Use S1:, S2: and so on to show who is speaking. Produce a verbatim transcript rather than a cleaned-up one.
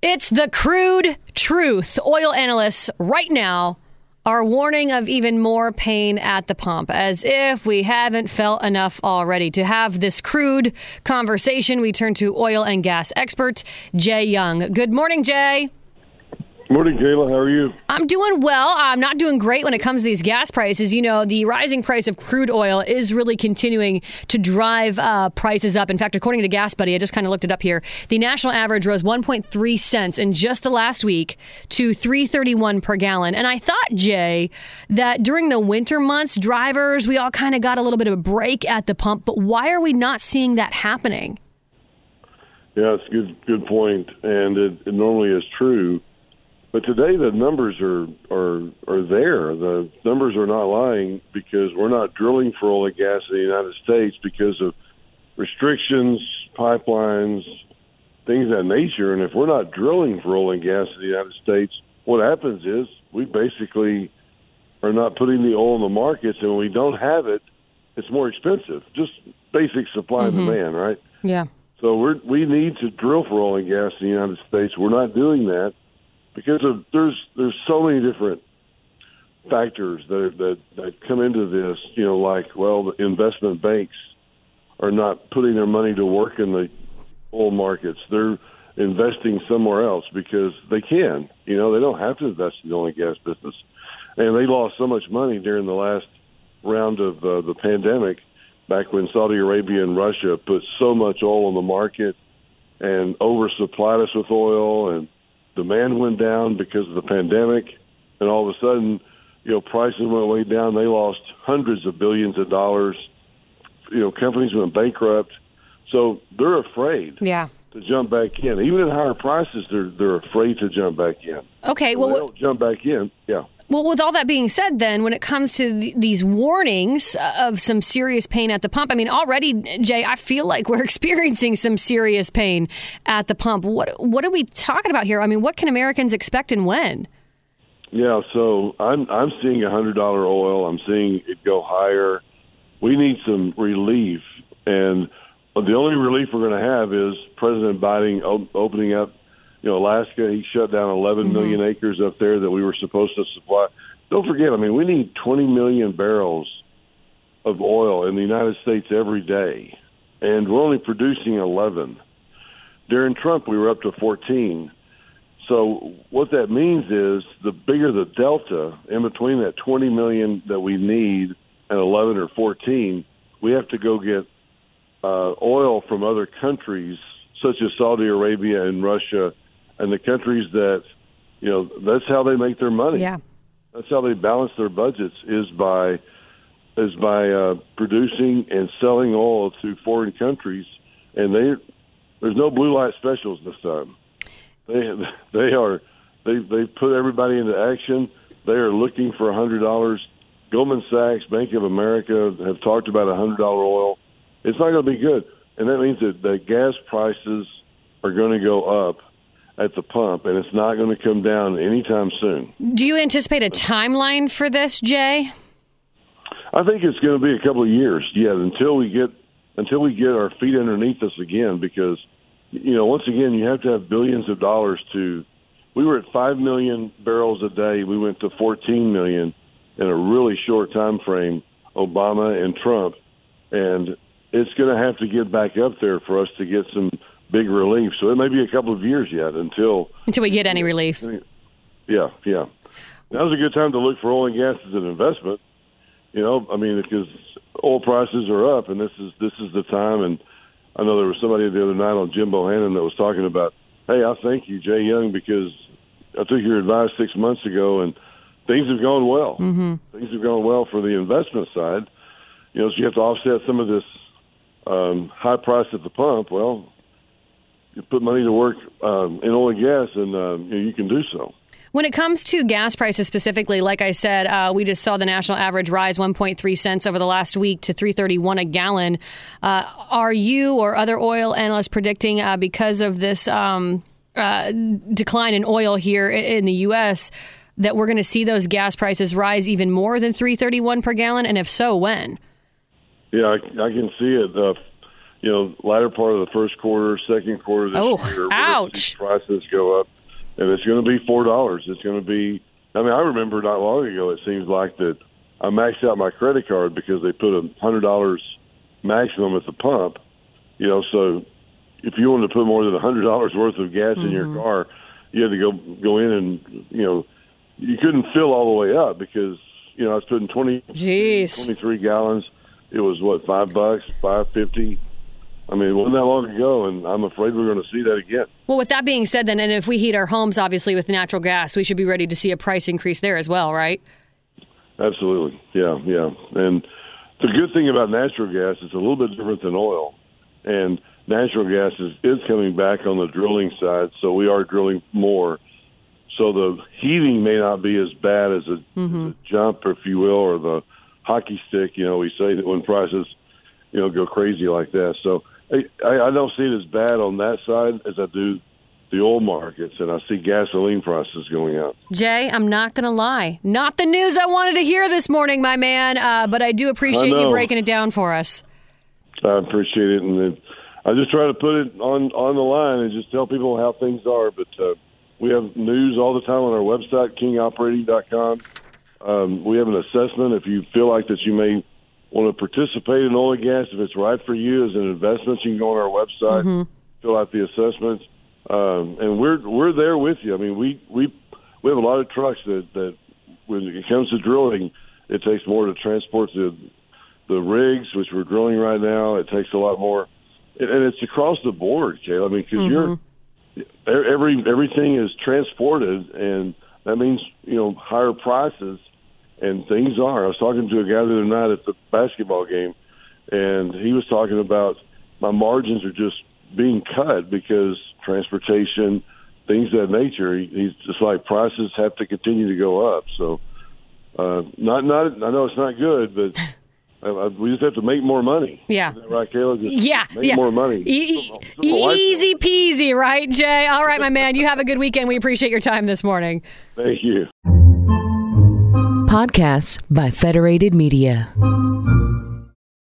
S1: It's the crude truth. Oil analysts right now are warning of even more pain at the pump, as if we haven't felt enough already. To have this crude conversation, we turn to oil and gas expert Jay Young. Good morning, Jay.
S2: Morning, Kayla. How are you?
S1: I'm doing well. I'm not doing great when it comes to these gas prices. You know, the rising price of crude oil is really continuing to drive uh, prices up. In fact, according to Gas Buddy, I just kind of looked it up here, the national average rose one point three cents in just the last week to three thirty-one per gallon. And I thought, Jay, that during the winter months, drivers, we all kind of got a little bit of a break at the pump. But why are we not seeing that happening?
S2: Yeah, it's a good, good point, and it, it normally is true. But today the numbers are, are are there. The numbers are not lying because we're not drilling for oil and gas in the United States because of restrictions, pipelines, things of that nature. And if we're not drilling for oil and gas in the United States, what happens is we basically are not putting the oil in the markets, and when we don't have it, it's more expensive. Just basic supply
S1: Mm-hmm.
S2: and demand, right?
S1: Yeah.
S2: So we're, we need to drill for oil and gas in the United States. We're not doing that. Because of, there's there's so many different factors that, that that come into this, you know, like, well, the investment banks are not putting their money to work in the oil markets. They're investing somewhere else because they can. You know, they don't have to invest in the oil and gas business. And they lost so much money during the last round of uh, the pandemic, back when Saudi Arabia and Russia put so much oil on the market and oversupplied us with oil, and demand went down because of the pandemic, and all of a sudden, you know, prices went way down. They lost hundreds of billions of dollars. You know, companies went bankrupt. So they're afraid
S1: Yeah.
S2: to jump back in. Even at higher prices, they're they're afraid to jump back in.
S1: Okay,
S2: So
S1: well,
S2: they don't jump back in. Yeah.
S1: Well, with all that being said, then, when it comes to th- these warnings of some serious pain at the pump, I mean, already, Jay, I feel like we're experiencing some serious pain at the pump. What what are we talking about here? I mean, what can Americans expect and when?
S2: Yeah, so I'm I'm seeing one hundred dollars oil. I'm seeing it go higher. We need some relief, and the only relief we're going to have is President Biden op- opening up. You know, Alaska, he shut down eleven mm-hmm. million acres up there that we were supposed to supply. Don't forget, I mean, we need twenty million barrels of oil in the United States every day, and we're only producing eleven. During Trump, we were up to fourteen. So what that means is the bigger the delta in between that twenty million that we need and eleven or fourteen, we have to go get uh, oil from other countries such as Saudi Arabia and Russia, and the countries that, you know, that's how they make their money.
S1: Yeah.
S2: That's how they balance their budgets, is by is by uh, producing and selling oil to foreign countries. And they there's no blue light specials this time. They they are they they put everybody into action. They are looking for a hundred dollars. Goldman Sachs, Bank of America have talked about a hundred dollar oil. It's not going to be good, and that means that the gas prices are going to go up at the pump, and it's not going to come down anytime soon.
S1: Do you anticipate a timeline for this, Jay?
S2: I think it's going to be a couple of years, yeah, until we get until we get our feet underneath us again, because, you know, once again, you have to have billions of dollars to – we were at five million barrels a day. We went to fourteen million in a really short time frame, Obama and Trump, and it's going to have to get back up there for us to get some – big relief. So it may be a couple of years yet until
S1: until we get any relief.
S2: Yeah, yeah. Now's a good time to look for oil and gas as an investment. You know, I mean, because oil prices are up, and this is this is the time. And I know there was somebody the other night on Jim Bohannon that was talking about, hey, I thank you, Jay Young, because I took your advice six months ago, and things have gone well.
S1: Mm-hmm.
S2: Things have gone well for the investment side. You know, so you have to offset some of this um, high price at the pump. Well, you put money to work um, in oil and gas, and uh, you know, you can do so.
S1: When it comes to gas prices specifically, like I said, uh, we just saw the national average rise one point three cents over the last week to three thirty-one a gallon. Uh, are you or other oil analysts predicting, uh, because of this um, uh, decline in oil here in the U S, that we're going to see those gas prices rise even more than three thirty-one per gallon? And if so, when?
S2: Yeah, I, I can see it. Uh, you know, latter part of the first quarter, second quarter this
S1: oh,
S2: year,
S1: ouch.
S2: prices go up, and it's going to be four dollars. It's going to be. I mean, I remember not long ago. It seems like that I maxed out my credit card because they put a hundred dollars maximum at the pump. You know, so if you wanted to put more than a hundred dollars worth of gas mm-hmm. in your car, you had to go go in and you know you couldn't fill all the way up because you know I was putting twenty, twenty-three gallons. It was what five bucks, five fifty. I mean, it wasn't that long ago, and I'm afraid we're going to see that again.
S1: Well, with that being said, then, and if we heat our homes, obviously, with natural gas, we should be ready to see a price increase there as well, right?
S2: Absolutely. Yeah, yeah. And the good thing about natural gas is a little bit different than oil. And natural gas is, is coming back on the drilling side, so we are drilling more. So the heating may not be as bad as a, mm-hmm. as a jump, if you will, or the hockey stick. You know, we say that when prices, you know, go crazy like that. So I, I don't see it as bad on that side as I do the oil markets, and I see gasoline prices going up.
S1: Jay, I'm not going to lie. Not the news I wanted to hear this morning, my man, uh, but I do appreciate
S2: I
S1: you breaking it down for us.
S2: I appreciate it, and it, I just try to put it on, on the line and just tell people how things are, but uh, we have news all the time on our website, king operating dot com. Um, we have an assessment if you feel like that you may want to participate in oil and gas, if it's right for you as an investment, you can go on our website, mm-hmm. fill out the assessments, um, and we're we're there with you. I mean, we we we have a lot of trucks that, that when it comes to drilling, it takes more to transport the the rigs, which we're drilling right now. It takes a lot more, and it's across the board, Kayla. I mean, because mm-hmm. you're every everything is transported, and that means you know higher prices. And things are. I was talking to a guy the other night at the basketball game, and he was talking about my margins are just being cut because transportation, things of that nature. He, he's just like prices have to continue to go up. So, uh, not not. I know it's not good, but uh, we just have to make more money.
S1: Yeah,
S2: Isn't that right, Kayla? Just
S1: yeah,
S2: make
S1: yeah.
S2: more money.
S1: E- easy peasy, right, Jay? All right, my man. You have a good weekend. We appreciate your time this morning.
S2: Thank you.
S3: Podcasts by Federated Media.